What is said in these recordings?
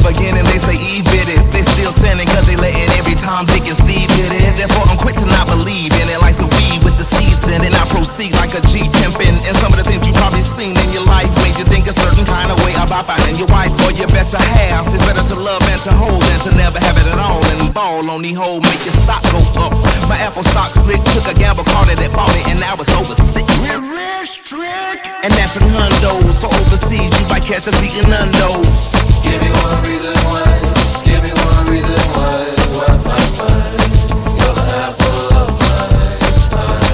beginning, they say Eve did it. They still sinning cause they letting every Tom, Dick, and Steve hit it. Therefore I'm quick to not believe in it, like the weed with the seeds in it. I proceed like a G pimpin'. And some of the things you probably seen in your life made you think a certain kind of way about finding your wife or your better half. It's better to love and to hold than to never have it at all. And ball on the hole, make your stock go up. My Apple stock split, took a gamble, called it, bought it, and now it's over 6. We're rich, trick. And that's in hundos. So overseas, you might catch us eating undos. Give me one reason why. Give me one reason why. You're the apple of my eye.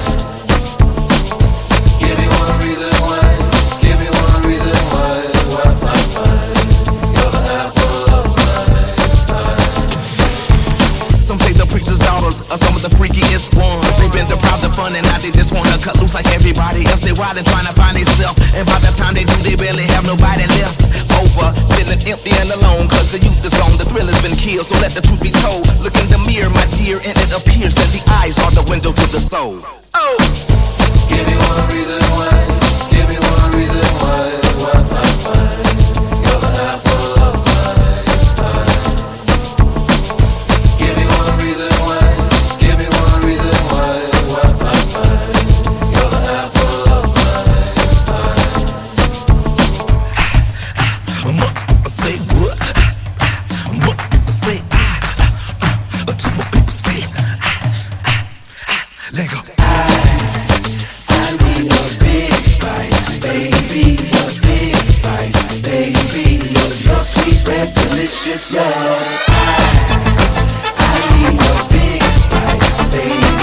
Give me one reason why. Give me one reason why. You're the apple of my eye. Some say the preacher's daughters are some of the freakiest ones. They've been deprived of fun and now they just wanna cut loose like everybody else. They wild and trying to find themselves, and by the time they do, they barely have nobody left over. Feeling empty and alone, cause the youth is gone, the thrill has been killed. So let the truth be told. Look in the mirror, my dear, and it appears that the eyes are the window to the soul. Oh! Give me one reason why. Give me one reason why. You're the apple of my eye. Give me one reason why. Give me one reason why. You're the apple of my eye. Say what? Say two more people say let go. I need a big bite, baby, a big bite, baby, of your sweet red delicious love. I need a big bite, baby.